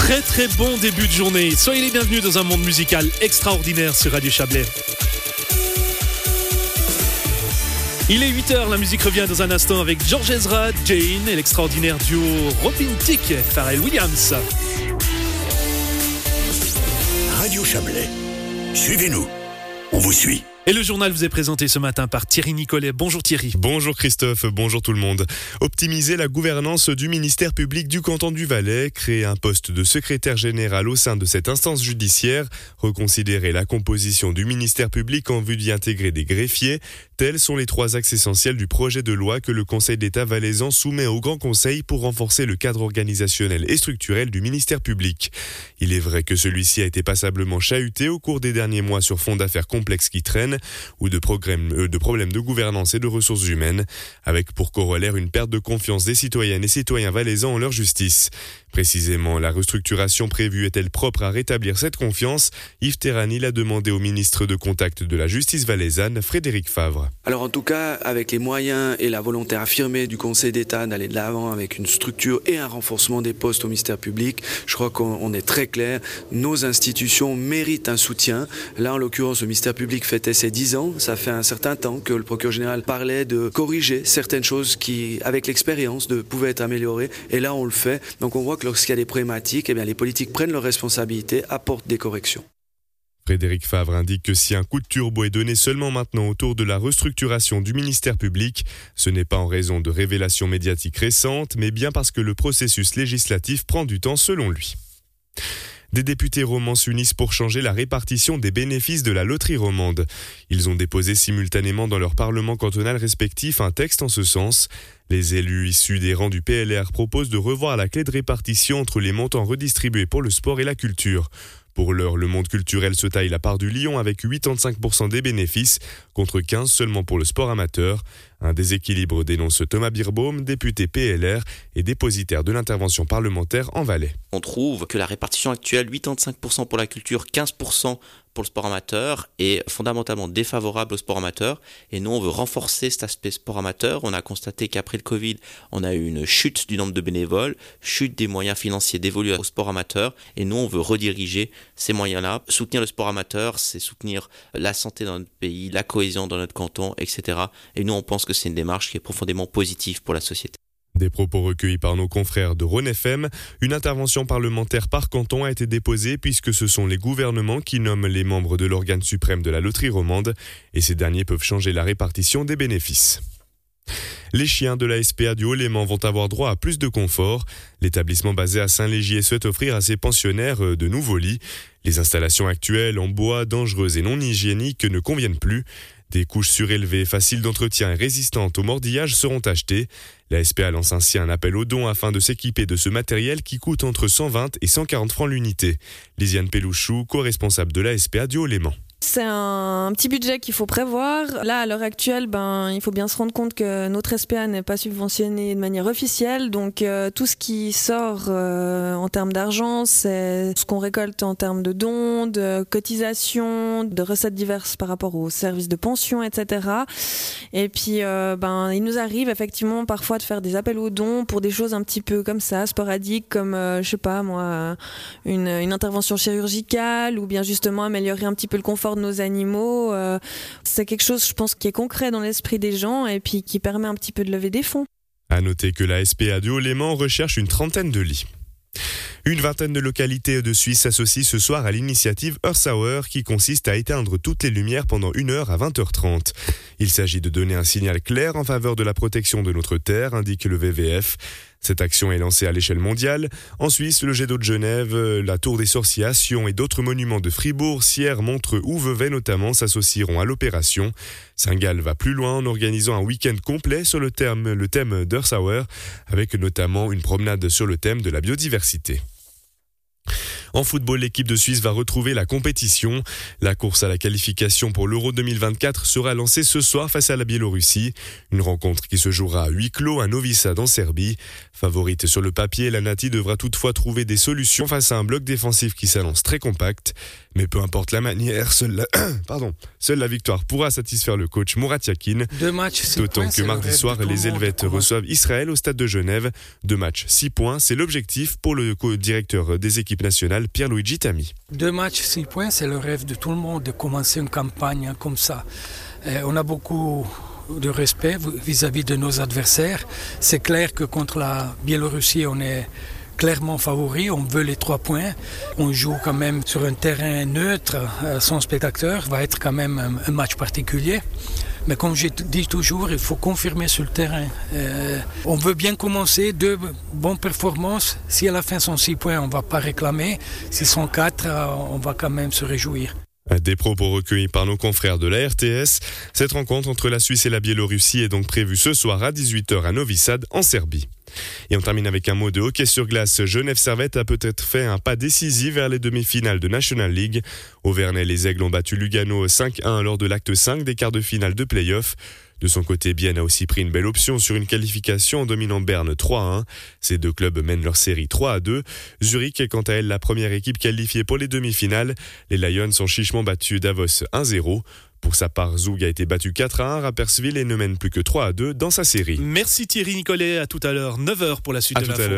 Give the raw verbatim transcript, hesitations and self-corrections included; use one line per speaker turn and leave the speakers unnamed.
Très très bon début de journée. Soyez les bienvenus dans un monde musical extraordinaire sur Radio Chablais. Il est huit heures, la musique revient dans un instant avec George Ezra, Jane et l'extraordinaire duo Robin Thicke, Pharrell Williams.
Radio Chablais, suivez-nous, on vous suit.
Et le journal vous est présenté ce matin par Thierry Nicolet. Bonjour Thierry.
Bonjour Christophe, bonjour tout le monde. Optimiser la gouvernance du ministère public du canton du Valais, créer un poste de secrétaire général au sein de cette instance judiciaire, reconsidérer la composition du ministère public en vue d'y intégrer des greffiers, tels sont les trois axes essentiels du projet de loi que le Conseil d'État valaisan soumet au Grand Conseil pour renforcer le cadre organisationnel et structurel du ministère public. Il est vrai que celui-ci a été passablement chahuté au cours des derniers mois sur fond d'affaires complexes qui traînent, ou de, euh, de problèmes de gouvernance et de ressources humaines, avec pour corollaire une perte de confiance des citoyennes et citoyens valaisans en leur justice. Précisément, la restructuration prévue est-elle propre à rétablir cette confiance ? Yves Terrani l'a demandé au ministre de contact de la justice valaisanne, Frédéric Favre.
Alors en tout cas, avec les moyens et la volonté affirmée du Conseil d'État d'aller de l'avant avec une structure et un renforcement des postes au ministère public, je crois qu'on est très clair, nos institutions méritent un soutien. Là, en l'occurrence, le ministère public fêtait ses dix ans. Ça fait un certain temps que le procureur général parlait de corriger certaines choses qui, avec l'expérience, de, pouvaient être améliorées. Et là, on le fait. Donc on voit que lorsqu'il y a des problématiques, eh bien, les politiques prennent leurs responsabilités, apportent des corrections.
Frédéric Favre indique que si un coup de turbo est donné seulement maintenant autour de la restructuration du ministère public, ce n'est pas en raison de révélations médiatiques récentes, mais bien parce que le processus législatif prend du temps selon lui. Des députés romans s'unissent pour changer la répartition des bénéfices de la loterie romande. Ils ont déposé simultanément dans leur parlement cantonal respectif un texte en ce sens. Les élus issus des rangs du P L R proposent de revoir la clé de répartition entre les montants redistribués pour le sport et la culture. Pour l'heure, le monde culturel se taille la part du lion avec quatre-vingt-quinze pour cent des bénéfices, contre quinze pour cent seulement pour le sport amateur. Un déséquilibre dénonce Thomas Birbaum, député P L R et dépositaire de l'intervention parlementaire en Valais.
On trouve que la répartition actuelle, quatre-vingt-quinze pour cent pour la culture, quinze pour cent pour le sport amateur, est fondamentalement défavorable au sport amateur. Et nous, on veut renforcer cet aspect sport amateur. On a constaté qu'après le Covid, on a eu une chute du nombre de bénévoles, chute des moyens financiers dévolus au sport amateur. Et nous, on veut rediriger ces moyens-là. Soutenir le sport amateur, c'est soutenir la santé dans notre pays, la cohésion dans notre canton, et cetera. Et nous, on pense que c'est une démarche qui est profondément positive pour la société.
Des propos recueillis par nos confrères de Rhône F M, une intervention parlementaire par canton a été déposée puisque ce sont les gouvernements qui nomment les membres de l'organe suprême de la loterie romande et ces derniers peuvent changer la répartition des bénéfices. Les chiens de la S P A du Haut-Léman vont avoir droit à plus de confort. L'établissement basé à Saint-Légier souhaite offrir à ses pensionnaires de nouveaux lits. Les installations actuelles en bois, dangereuses et non hygiéniques ne conviennent plus. Des couches surélevées, faciles d'entretien et résistantes au mordillage seront achetées. La S P A lance ainsi un appel aux dons afin de s'équiper de ce matériel qui coûte entre cent vingt et cent quarante francs l'unité. Lisiane Pelouchou, co-responsable de la S P A du Haut-Léman.
C'est un petit budget qu'il faut prévoir. Là, à l'heure actuelle, ben, il faut bien se rendre compte que notre S P A n'est pas subventionné de manière officielle. Donc, euh, tout ce qui sort euh, en termes d'argent, c'est ce qu'on récolte en termes de dons, de cotisations, de recettes diverses par rapport aux services de pension, et cetera. Et puis, euh, ben, il nous arrive effectivement parfois de faire des appels aux dons pour des choses un petit peu comme ça, sporadiques, comme, euh, je sais pas moi, une, une intervention chirurgicale ou bien justement améliorer un petit peu le confort de nos animaux. Euh, c'est quelque chose, je pense, qui est concret dans l'esprit des gens et puis qui permet un petit peu de lever des fonds.
À noter que la S P A du Haut-Léman recherche une trentaine de lits. Une vingtaine de localités de Suisse s'associent ce soir à l'initiative Earth Hour qui consiste à éteindre toutes les lumières pendant une heure à vingt heures trente. Il s'agit de donner un signal clair en faveur de la protection de notre terre, indique le V V F. Cette action est lancée à l'échelle mondiale. En Suisse, le jet d'eau de Genève, la Tour des Sorciers à Sion et d'autres monuments de Fribourg, Sierre, Montreux ou Vevey notamment s'associeront à l'opération. Saint-Gall va plus loin en organisant un week-end complet sur le thème, le thème d'Earth Hour, avec notamment une promenade sur le thème de la biodiversité. En football, l'équipe de Suisse va retrouver la compétition. La course à la qualification pour l'Euro deux mille vingt-quatre sera lancée ce soir face à la Biélorussie. Une rencontre qui se jouera à huis clos à Novi Sad en Serbie. Favorite sur le papier, la Nati devra toutefois trouver des solutions face à un bloc défensif qui s'annonce très compact. Mais peu importe la manière, seule la, Pardon, seule la victoire pourra satisfaire le coach Murat Yakin.
Deux matchs, six
D'autant
points,
que mardi soir, les Helvètes reçoivent Israël au stade de Genève. Deux matchs, six points, c'est l'objectif pour le co-directeur des équipes nationales, Pierluigi Tami.
Deux matchs, six points, c'est le rêve de tout le monde de commencer une campagne comme ça. Et on a beaucoup de respect vis-à-vis de nos adversaires. C'est clair que contre la Biélorussie, on est clairement favori, on veut les trois points. On joue quand même sur un terrain neutre, sans spectateur. Ça va être quand même un match particulier. Mais comme je dis toujours, il faut confirmer sur le terrain. Euh, on veut bien commencer, deux bonnes performances. Si à la fin sont six points, on ne va pas réclamer. Si sont quatre, on va quand même se réjouir.
Des propos recueillis par nos confrères de la R T S. Cette rencontre entre la Suisse et la Biélorussie est donc prévue ce soir à dix-huit heures à Novi Sad, en Serbie. Et on termine avec un mot de hockey sur glace. Genève Servette a peut-être fait un pas décisif vers les demi-finales de National League. Au Vernet, les Aigles ont battu Lugano cinq un lors de l'acte cinq des quarts de finale de play-off. De son côté, Bienne a aussi pris une belle option sur une qualification en dominant Berne trois à un. Ces deux clubs mènent leur série trois à deux. Zurich est quant à elle la première équipe qualifiée pour les demi-finales. Les Lions ont chichement battu Davos un zéro. Pour sa part, Zug a été battu quatre à un à Rapperswil et ne mène plus que trois à deux dans sa série.
Merci Thierry Nicolet, à tout à l'heure, neuf heures pour la suite
à
de l'info.